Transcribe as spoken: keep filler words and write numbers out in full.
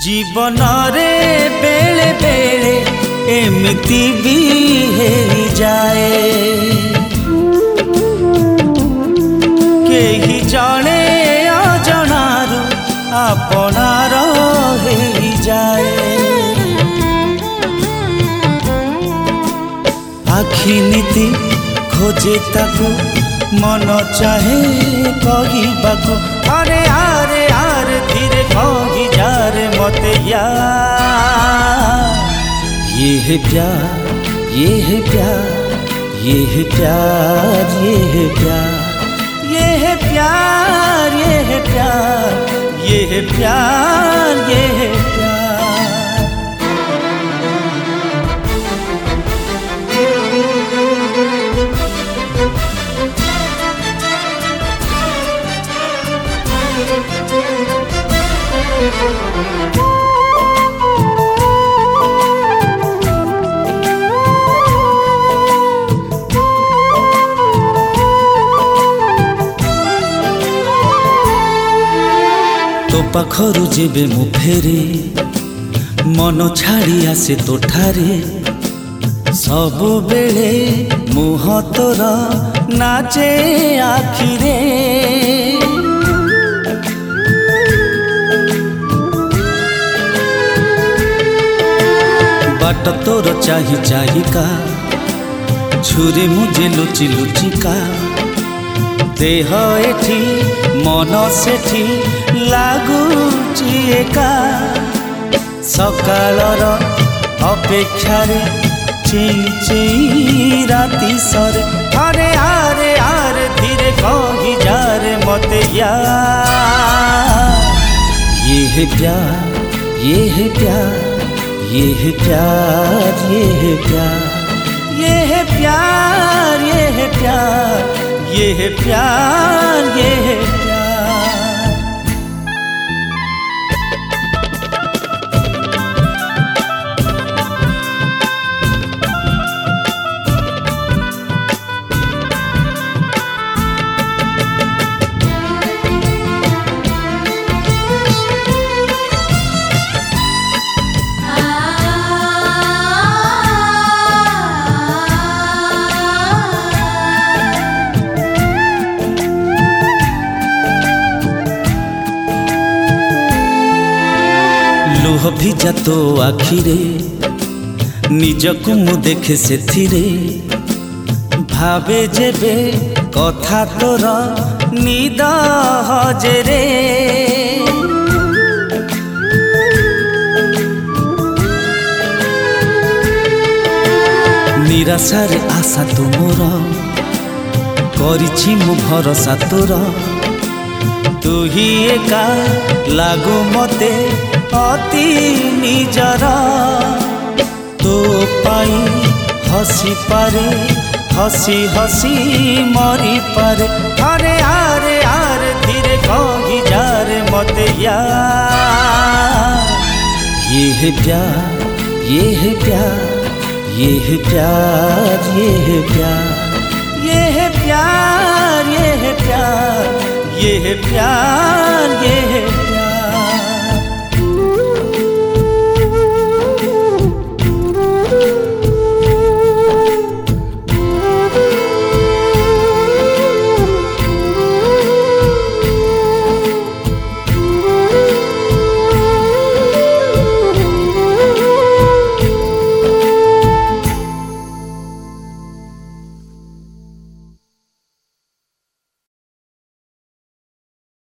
जीवन रे बेले बेले एमती भी है जाए केही जणे अजणारू आपणार है जाए आखि नीति खोजे ताकू मन चाहे कहबाकू अरे आरे आर धीरे कही जारे मते यार ये है प्यार ये है प्यार ये है प्यार ये है प्यार ये है प्यार ये है प्यार ये है प्यार ये है प्यार। तो पाखरु जेबे मु फेरे मन छाड़ी आसे तोठारे सबु बेले मुह तोर नाचे आखिरे बाट तोर चाही चाहिका छुरी मुझे लुचि लुचिका देह एठी मन सेठी लागुची एका सकालर अपेक्षारे चेई चेई राति सरे अरे आरे आरे धीरे कही जारे मते यार ये है प्यार ये है प्यार ये है प्यार ये है प्यार ये है प्यार ये है प्यार ये है प्यार ये है प्यार। लुह भिजा तो आखिरे निजकु मु देखे सेथिरे भावे जेबे कथा तोर निद हजेरे निराशारे आशा तुमर करिछि मु भरोसा तोर तू ही एका लागू मते अति निजर तो पाई हसी पारे हसी हसी मरी पारे अरे आरे आरे धीरे कही जारे मते यार ये है प्यार ये है प्यार ये है प्यार ये है प्यार ये है प्यार ये है प्यार ये है प्यार ये है